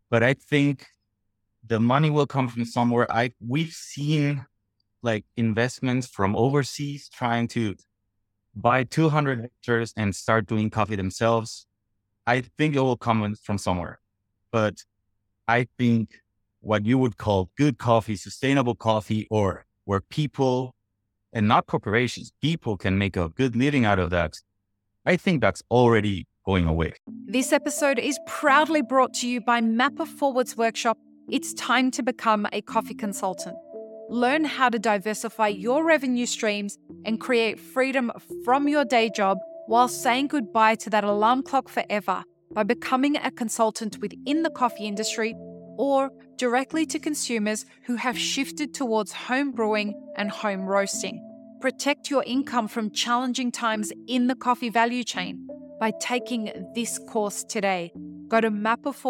but I think the money will come from somewhere. We've seen like investments from overseas trying to buy 200 hectares and start doing coffee themselves. I think it will come from somewhere, but I think what you would call good coffee, sustainable coffee, or where people and not corporations, people can make a good living out of that. I think that's already going away. This episode is proudly brought to you by Mapper Forward's workshop. It's time to become a coffee consultant. Learn how to diversify your revenue streams and create freedom from your day job while saying goodbye to that alarm clock forever by becoming a consultant within the coffee industry or directly to consumers who have shifted towards home brewing and home roasting. Protect your income from challenging times in the coffee value chain by taking this course today. Go to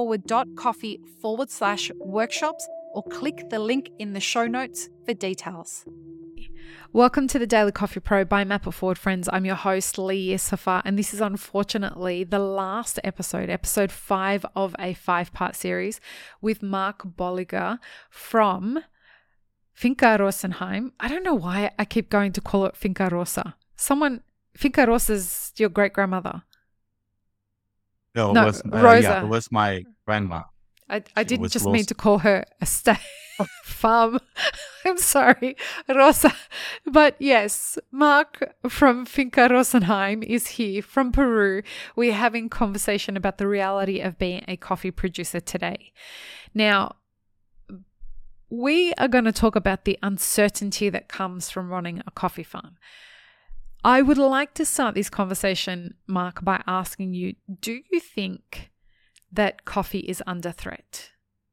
mapperforward.coffee/workshops or click the link in the show notes for details. Welcome to the Daily Coffee Pro by Mapper Forward, friends. I'm your host, Lee Yusufa, and this is unfortunately the last episode 5 of a 5-part series with Mark Bolliger from Finca Rosenheim. I don't know why I keep going to call it Finca Rosa. Finca Rosa's your great-grandmother. No, No, Rosa. it was my grandma. I didn't just mean to call her a farm. I'm sorry, Rosa. But yes, Mark from Finca Rosenheim is here from Peru. We're having conversation about the reality of being a coffee producer today. Now, we are going to talk about the uncertainty that comes from running a coffee farm. I would like to start this conversation, Mark, by asking you, do you think that coffee is under threat?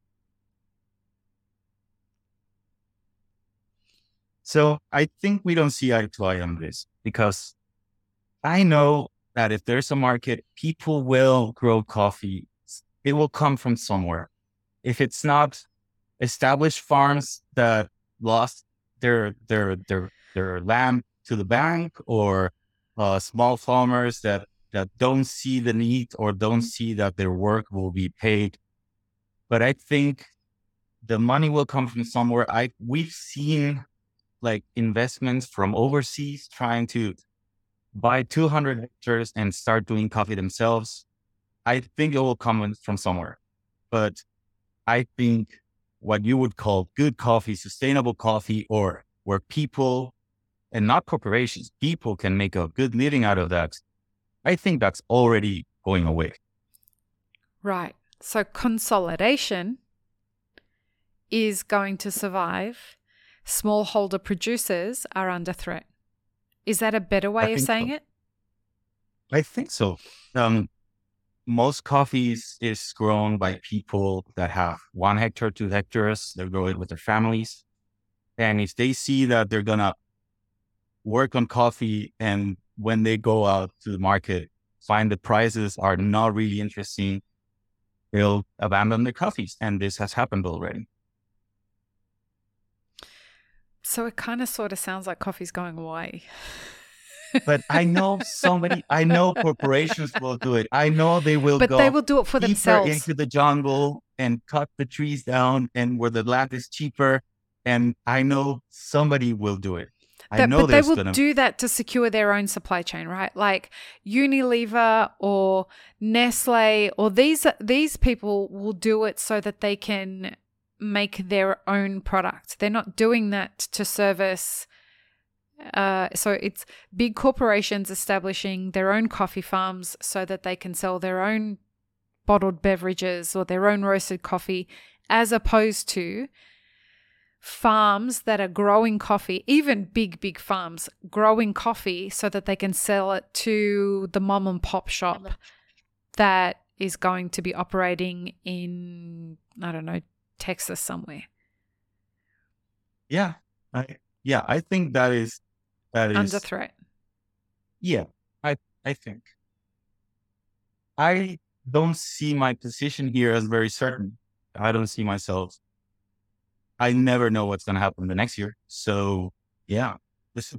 So I think we don't see eye to eye on this because I know that if there's a market, people will grow coffee. It will come from somewhere. If it's not established farms that lost their land to the bank, or small farmers that don't see the need or don't see that their work will be paid. But I think the money will come from somewhere. We've seen like investments from overseas trying to buy 200 hectares and start doing coffee themselves. I think it will come from somewhere, but I think what you would call good coffee, sustainable coffee, or where people and not corporations, people can make a good living out of that. I think that's already going away. Right. So consolidation is going to survive. Smallholder producers are under threat. Is that a better way of saying it? I think so. Most coffees is grown by people that have 1 hectare, 2 hectares. They're growing with their families. And if they see that they're going to work on coffee and when they go out to the market, find the prices are not really interesting, they'll abandon their coffees. And this has happened already. So it kind of sort of sounds like coffee's going away. But I know corporations will do it. I know they will but they will do it for themselves. Into the jungle and cut the trees down and where the land is cheaper. And I know somebody will do it. But they will do that to secure their own supply chain, right? Like Unilever or Nestle or these people will do it so that they can make their own product. They're not doing that to service. So it's big corporations establishing their own coffee farms so that they can sell their own bottled beverages or their own roasted coffee, as opposed to farms that are growing coffee, even big farms growing coffee so that they can sell it to the mom and pop shop that is going to be operating in, I don't know, Texas somewhere. Yeah. I think that is under threat. Yeah, I think. I don't see my position here as very certain. I don't see myself. I never know what's going to happen the next year. So yeah, listen,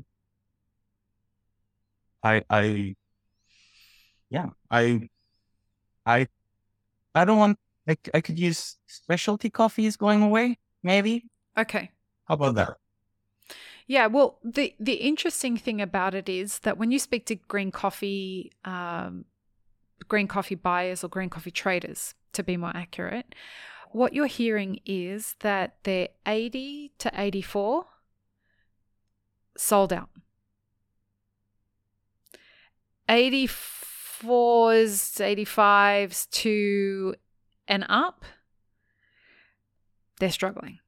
I don't want I could use specialty coffees going away, maybe. Okay. How about that? Yeah, well, the interesting thing about it is that when you speak to green coffee buyers or green coffee traders, to be more accurate, what you're hearing is that they're 80 to 84 sold out. 84s, 85s to and up, they're struggling.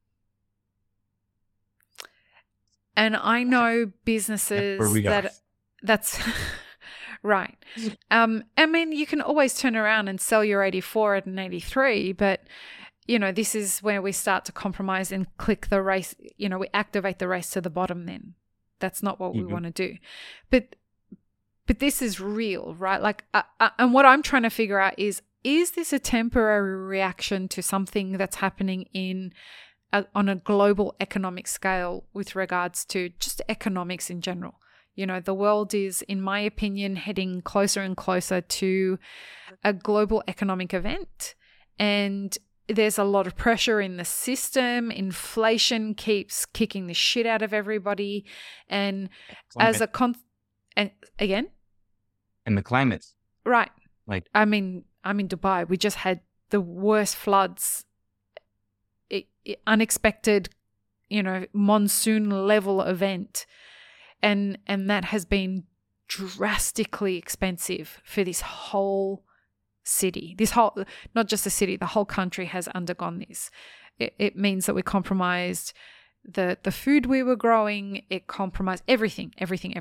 And I know businesses that's right. I mean, you can always turn around and sell your 84 at an 83, but this is where we start to compromise and click the race. We activate the race to the bottom then. That's not what we want to do. But this is real, right? Like, and what I'm trying to figure out is this a temporary reaction to something that's happening on a global economic scale with regards to just economics in general? The world is, in my opinion, heading closer and closer to a global economic event. And there's a lot of pressure in the system. Inflation keeps kicking the shit out of everybody. And as and again? And the climate. Right. Like, I'm in Dubai. We just had the worst floods, unexpected, monsoon level event. And that has been drastically expensive for this whole city. Not just the city, the whole country has undergone this. It means that we compromised the food we were growing. It compromised everything.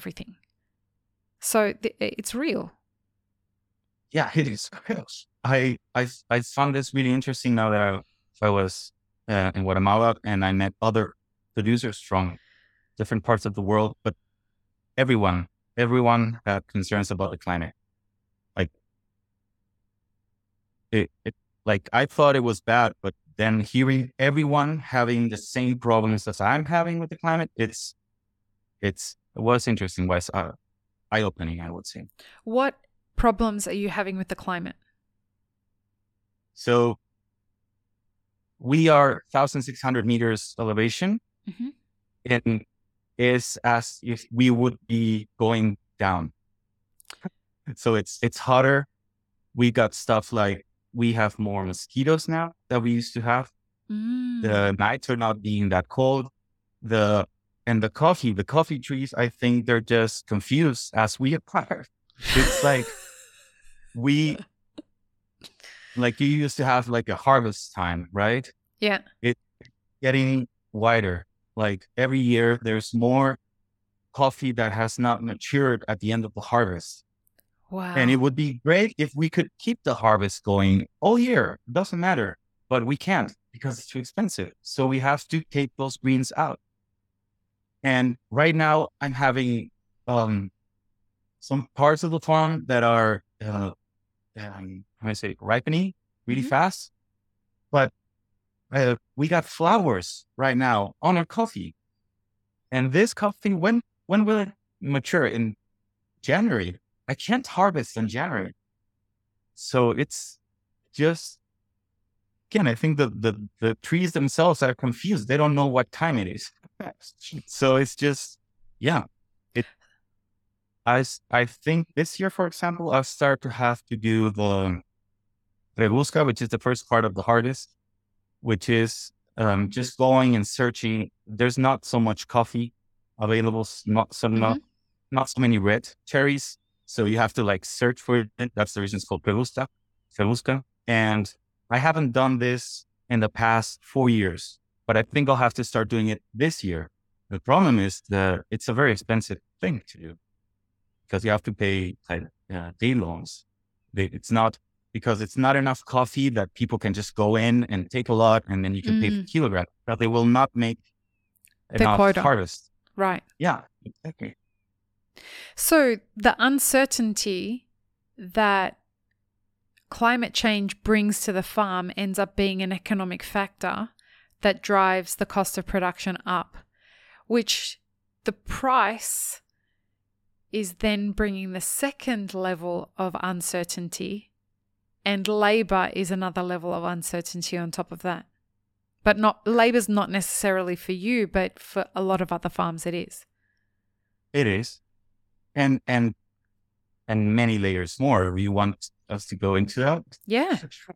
So it's real. Yeah, it is. I found this really interesting now that I was in Guatemala and I met other producers from different parts of the world, but everyone had concerns about the climate. Like I thought it was bad, but then hearing everyone having the same problems as I'm having with the climate, it was interesting. Was eye-opening, I would say. What problems are you having with the climate? So we are 1,600 meters elevation, and is as if we would be going down. So it's hotter. We got stuff like we have more mosquitoes now that we used to have. The nights are not being that cold. The coffee trees, I think they're just confused as we are. It's like you used to have like a harvest time, right? Yeah. It's getting wider. Like every year there's more coffee that has not matured at the end of the harvest. Wow. And it would be great if we could keep the harvest going all year. It doesn't matter, but we can't because it's too expensive. So we have to take those greens out. And right now I'm having some parts of the farm that are ripening really fast. But we got flowers right now on our coffee. And this coffee, when will it mature? In January. I can't harvest in January. So it's just, again, I think the trees themselves are confused. They don't know what time it is. So it's just, yeah. I think this year, for example, I'll start to have to do the rebusca, which is the first part of the harvest, which is just going and searching. There's not so much coffee available, not so many red cherries. So you have to like search for it. That's the reason it's called rebusca. And I haven't done this in the past 4 years, but I think I'll have to start doing it this year. The problem is that it's a very expensive thing to do because you have to pay day loans. It's not enough coffee that people can just go in and take a lot and then you can pay per kilogram. But they will not make enough harvest. Right. Yeah, exactly. So the uncertainty that climate change brings to the farm ends up being an economic factor that drives the cost of production up, which the price is then bringing the second level of uncertainty And labor is another level of uncertainty on top of that. But labor's not necessarily for you, but for a lot of other farms it is. It is. And many layers more. You want us to go into that? Yeah.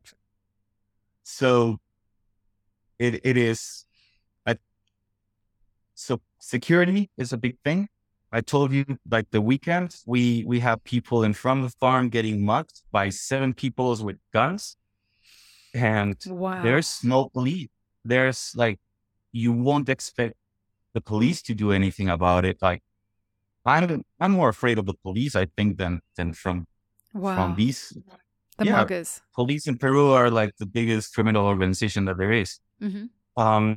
So it is. So security is a big thing. I told you, like the weekend, we have people in front of the farm getting mugged by 7 people with guns. And there's no police. There's like, you won't expect the police to do anything about it. Like, I'm more afraid of the police, I think, than from these. The muggers. Police in Peru are like the biggest criminal organization that there is. Mm-hmm.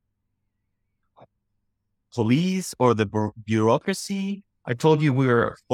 Police or the bureaucracy. I told you we're a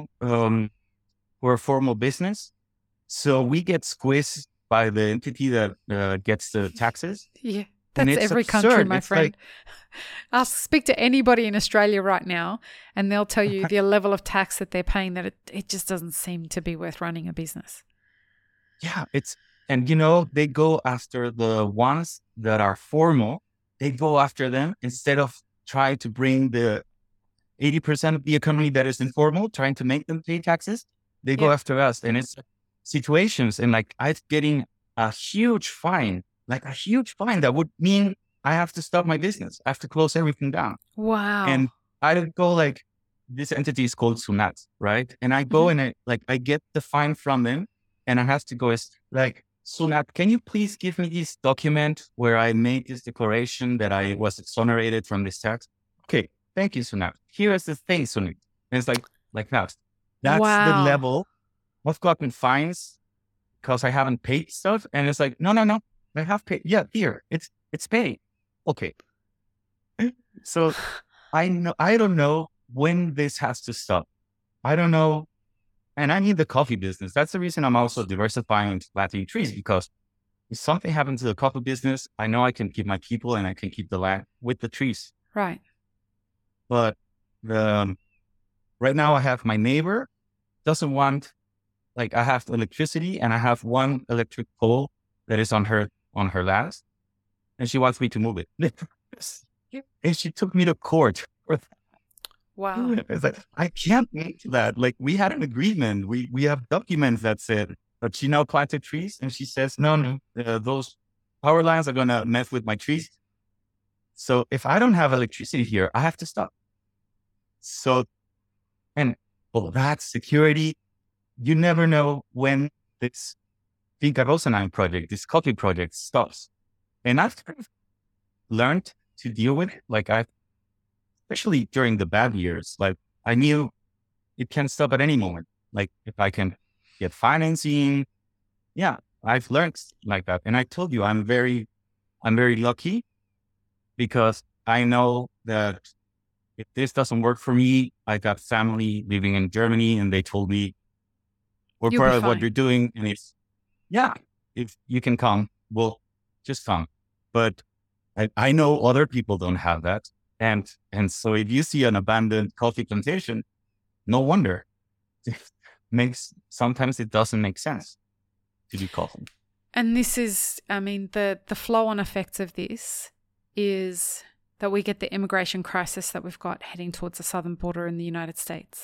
formal business. So we get squeezed by the entity that gets the taxes. Yeah, that's every country, my friend. Speak to anybody in Australia right now and they'll tell you the level of tax that they're paying, that it just doesn't seem to be worth running a business. Yeah, they go after the ones that are formal. They go after them instead of trying to bring the 80% of the economy that is informal, trying to make them pay taxes. They go after us. And it's situations, and like I'm getting a huge fine that would mean I have to stop my business. I have to close everything down. Wow. And I don't go like, this entity is called SUNAT, right? And I go and I get the fine from them, and I have to go like, SUNAT, can you please give me this document where I made this declaration that I was exonerated from this tax? Okay, thank you, SUNAT. Here is the thing, SUNAT. And it's like that. That's the level. I've gotten fines because I haven't paid stuff. And it's like, no, I have paid. Yeah, here, it's paid. Okay. So I don't know when this has to stop. I don't know. And I need the coffee business. That's the reason I'm also diversifying into planting trees, because if something happens to the coffee business, I know I can keep my people and I can keep the land with the trees. Right. But right now I have my neighbor doesn't want, like, I have electricity and I have one electric pole that is on her land, and she wants me to move it. And she took me to court for that. Wow. It's like, I can't make that. Like, we had an agreement. We have documents that said that she now planted trees, and she says, no, those power lines are going to mess with my trees. So if I don't have electricity here, I have to stop. So, that's security. You never know when this Finca Rosanine project, this coffee project stops. And I've kind of learned to deal with it. Like, especially during the bad years, like I knew it can stop at any moment. Like, if I can get financing, I've learned like that. And I told you, I'm very lucky, because I know that if this doesn't work for me, I got family living in Germany, and they told me, we're part of what you're doing. And if you can come, well, just come. But I know other people don't have that. And so if you see an abandoned coffee plantation, no wonder. Sometimes it doesn't make sense to do coffee. And this is, the flow-on effects of this is that we get the immigration crisis that we've got heading towards the southern border in the United States.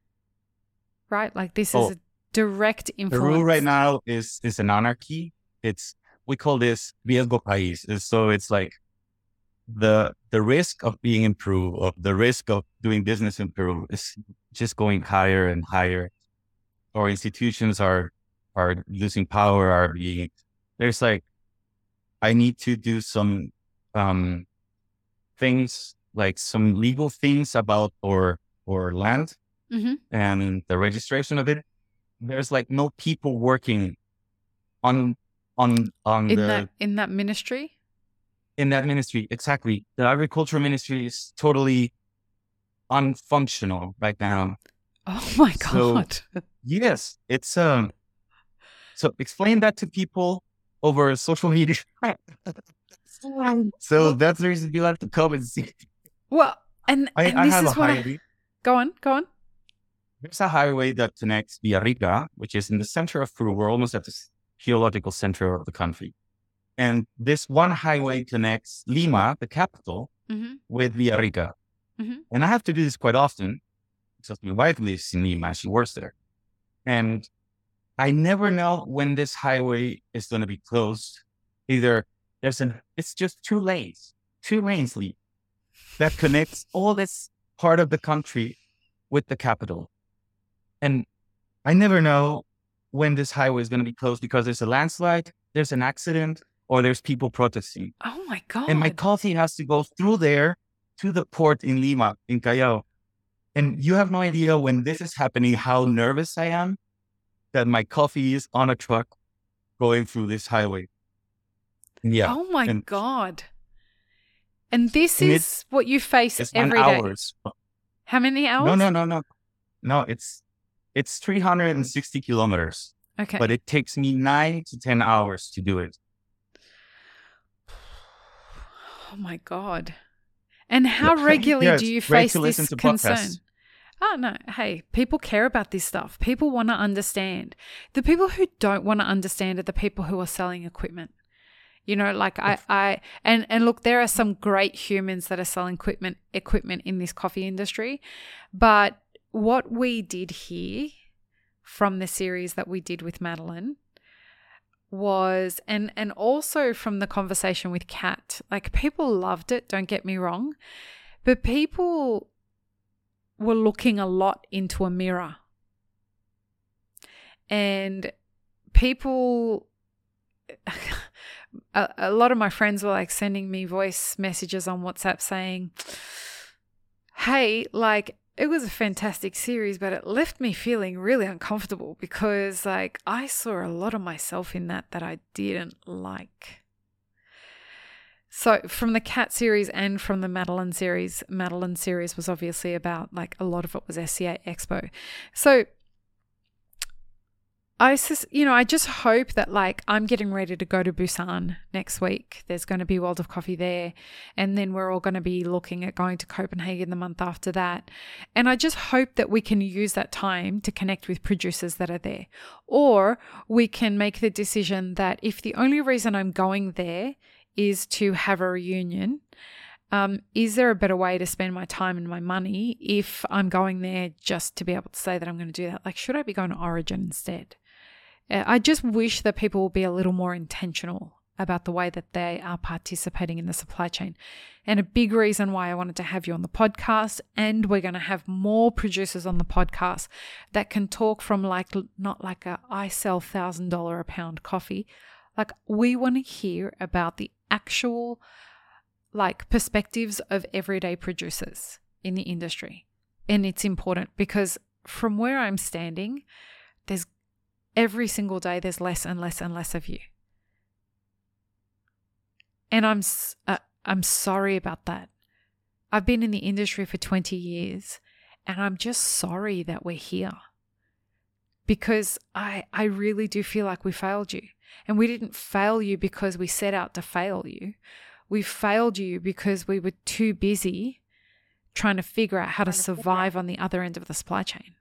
Right? Like, this is a direct influence. Peru right now is an anarchy. We call this riesgo país. So it's like the risk of being in Peru, of the risk of doing business in Peru, is just going higher and higher. Our institutions are losing power, there's like, I need to do some things, like some legal things about our land and the registration of it. There's like no people working in that ministry. In that ministry, exactly. The agriculture ministry is totally unfunctional right now. Oh my God. So, yes, it's so explain that to people over social media. So that's the reason you have to come and see. Well, and I this have is a what highway. Go on. There's a highway that connects Villarrica, which is in the center of Peru. We're almost at geological center of the country. And this one highway connects Lima, the capital, with Villarrica. And I have to do this quite often because my wife lives in Lima. She works there. And I never know when this highway is going to be closed. Either it's just two lanes lead that connects all this part of the country with the capital. And I never know when this highway is going to be closed because there's a landslide, there's an accident, or there's people protesting. Oh my God. And my coffee has to go through there to the port in Lima, in Callao. And you have no idea when this is happening, how nervous I am that my coffee is on a truck going through this highway. Yeah. Oh my God. And this is what you face every day. Hours. How many hours? No, it's 360 kilometers. Okay. But it takes me 9 to 10 hours to do it. Oh my God. And how regularly do you face this concern? Podcasts. Oh, no. Hey, people care about this stuff. People want to understand. The people who don't want to understand are the people who are selling equipment. You know, like and look, there are some great humans that are selling equipment in this coffee industry. But what we did here from the series that we did with Madeline was, and also from the conversation with Kat, like people loved it, don't get me wrong, but people were looking a lot into a mirror. And people, a lot of my friends were like sending me voice messages on WhatsApp saying, hey, like, it was a fantastic series, but it left me feeling really uncomfortable because like I saw a lot of myself in that I didn't like. So from the Cat series and from the Madeline series was obviously about like a lot of it was SCA Expo. So I just hope that like I'm getting ready to go to Busan next week. There's going to be World of Coffee there. And then we're all going to be looking at going to Copenhagen the month after that. And I just hope that we can use that time to connect with producers that are there. Or we can make the decision that if the only reason I'm going there is to have a reunion, is there a better way to spend my time and my money if I'm going there just to be able to say that I'm going to do that? Like, should I be going to Origin instead? I just wish that people will be a little more intentional about the way that they are participating in the supply chain. And a big reason why I wanted to have you on the podcast, and we're going to have more producers on the podcast that can talk from like, not like I sell $1,000 a pound coffee. Like we want to hear about the actual like perspectives of everyday producers in the industry. And it's important because from where I'm standing, every single day there's less and less and less of you. And I'm sorry about that. I've been in the industry for 20 years and I'm just sorry that we're here because I really do feel like we failed you. And we didn't fail you because we set out to fail you. We failed you because we were too busy trying to figure out how to survive on the other end of the supply chain.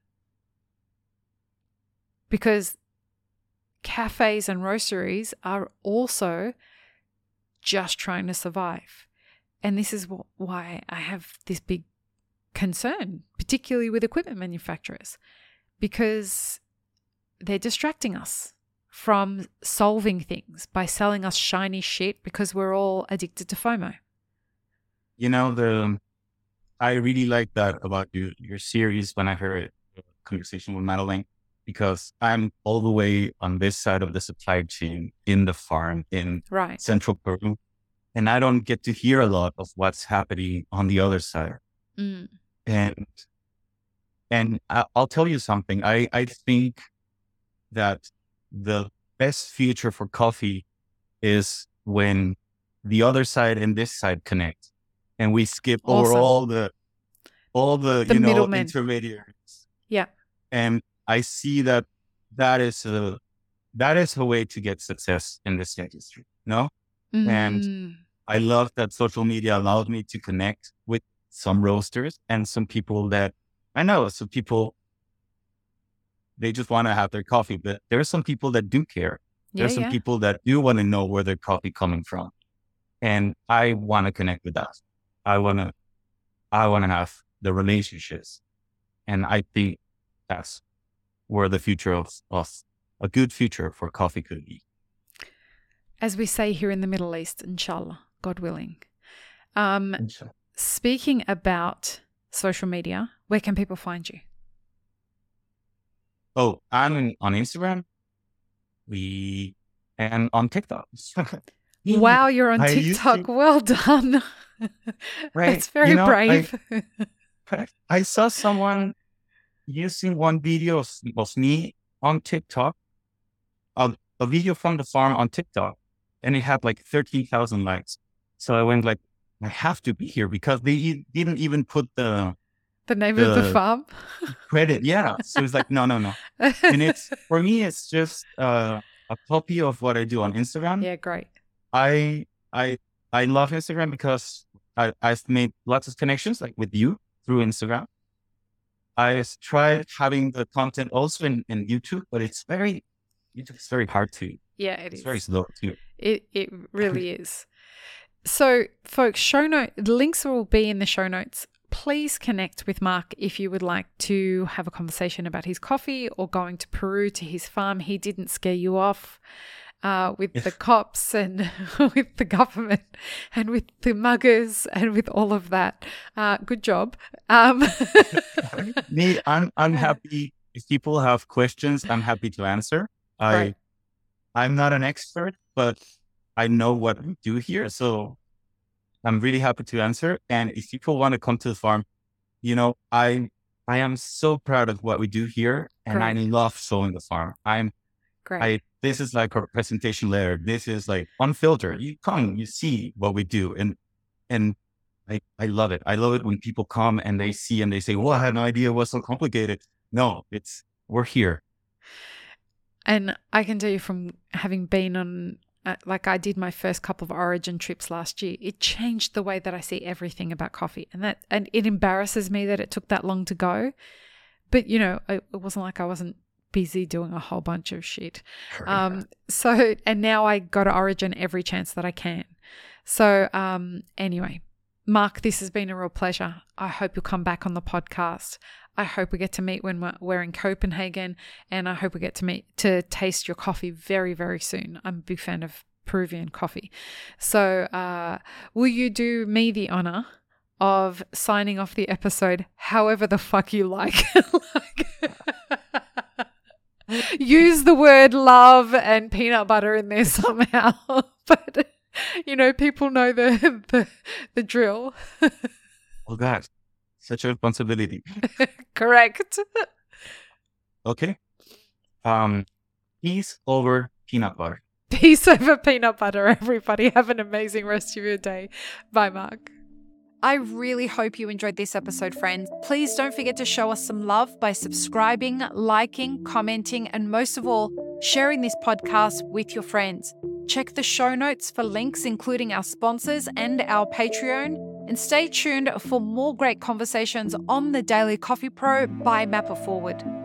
Because cafes and roasteries are also just trying to survive. And this is why I have this big concern, particularly with equipment manufacturers, because they're distracting us from solving things by selling us shiny shit because we're all addicted to FOMO. You know, I really like that about your series when I heard a conversation with Madeline, because I'm all the way on this side of the supply chain in the farm in central Peru. And I don't get to hear a lot of what's happening on the other side. Mm. And I'll tell you something. I think that the best future for coffee is when the other side and this side connect and we skip over all the middlemen, intermediaries. Yeah. And I see that is a way to get success in this industry, no? Mm. And I love that social media allowed me to connect with some roasters and some people that I know. Some people, they just want to have their coffee, but there are some people that do care. There's some people that do want to know where their coffee coming from. And I want to connect with that. I want to have the relationships. And I think that's where the future of a good future for coffee could be. As we say here in the Middle East, inshallah, God willing. Speaking about social media, where can people find you? Oh, I'm on Instagram. And on TikTok. Wow, you're on TikTok. Well done. Right. That's very brave. I saw someone using one video of me on TikTok, a video from the farm on TikTok, and it had like 13,000 likes. So I went like, I have to be here because they didn't even put the name of the farm credit. Yeah. So it's like, no. And for me, it's just a copy of what I do on Instagram. Yeah, great. I love Instagram because I've made lots of connections like with you through Instagram. I tried having the content also in YouTube, but YouTube is very hard to. Yeah, it is. It's very slow too. It really is. So folks, links will be in the show notes. Please connect with Mark if you would like to have a conversation about his coffee or going to Peru to his farm. He didn't scare you off with the cops and with the government and with the muggers and with all of that. Good job. I'm happy. If people have questions, I'm happy to answer. I'm not an expert, but I know what we do here. So I'm really happy to answer. And if people want to come to the farm, I am so proud of what we do here. And I love showing the farm. This is like our presentation letter. This is like unfiltered. You come, you see what we do. And I love it. I love it when people come and they see and they say, well, I had no idea it was so complicated. No, we're here. And I can tell you from having been on, I did my first couple of Origin trips last year, it changed the way that I see everything about coffee. And it embarrasses me that it took that long to go. But, it wasn't like I wasn't busy doing a whole bunch of shit. And now I go to Origin every chance that I can. So anyway, Mark, this has been a real pleasure. I hope you'll come back on the podcast. I hope we get to meet when we're in Copenhagen, and I hope we get to taste your coffee very, very soon. I'm a big fan of Peruvian coffee. So will you do me the honor of signing off the episode however the fuck you like? Use the word love and peanut butter in there somehow. But, people know the drill. Oh, God. Such a responsibility. Correct. Okay. Peace over peanut butter. Peace over peanut butter, everybody. Have an amazing rest of your day. Bye, Mark. I really hope you enjoyed this episode, friends. Please don't forget to show us some love by subscribing, liking, commenting, and most of all, sharing this podcast with your friends. Check the show notes for links, including our sponsors and our Patreon. And stay tuned for more great conversations on the Daily Coffee Pro by Mapper Forward.